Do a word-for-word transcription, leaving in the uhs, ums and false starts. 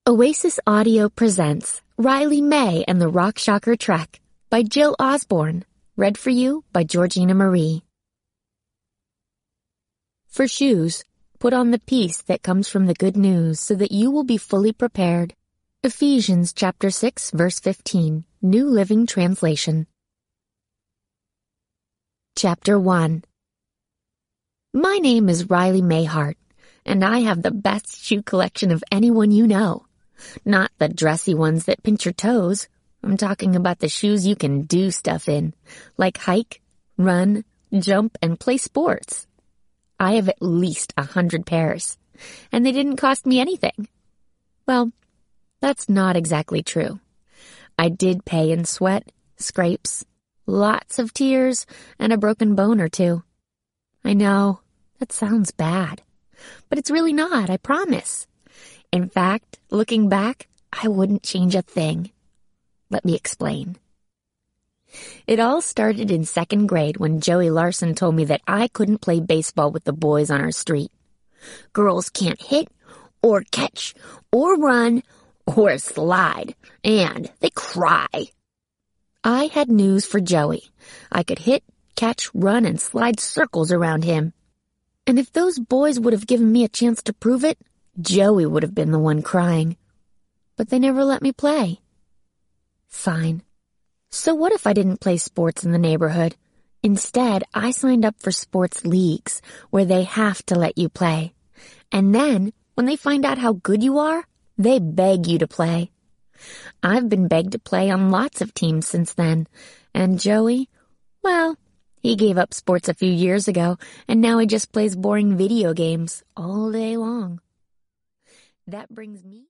Oasis Audio presents Riley May and the Rock Shocker Trek by Jill Osborne, read for you by Georgina Marie. For shoes, put on the peace that comes from the good news so that you will be fully prepared. Ephesians chapter six verse fifteen, New Living Translation. Chapter one. My name is Riley Mayhart, and I have the best shoe collection of anyone you know. Not the dressy ones that pinch your toes. I'm talking about the shoes you can do stuff in, like hike, run, jump, and play sports. I have at least a hundred pairs, and they didn't cost me anything. Well, that's not exactly true. I did pay in sweat, scrapes, lots of tears, and a broken bone or two. I know, that sounds bad, but it's really not, I promise. In fact, looking back, I wouldn't change a thing. Let me explain. It all started in second grade when Joey Larson told me that I couldn't play baseball with the boys on our street. Girls can't hit, or catch, or run, or slide, and they cry. I had news for Joey. I could hit, catch, run, and slide circles around him. And if those boys would have given me a chance to prove it, Joey would have been the one crying. But they never let me play. Fine. So what if I didn't play sports in the neighborhood? Instead, I signed up for sports leagues where they have to let you play. And then, when they find out how good you are, they beg you to play. I've been begged to play on lots of teams since then. And Joey, well, he gave up sports a few years ago, and now he just plays boring video games all day long. That brings me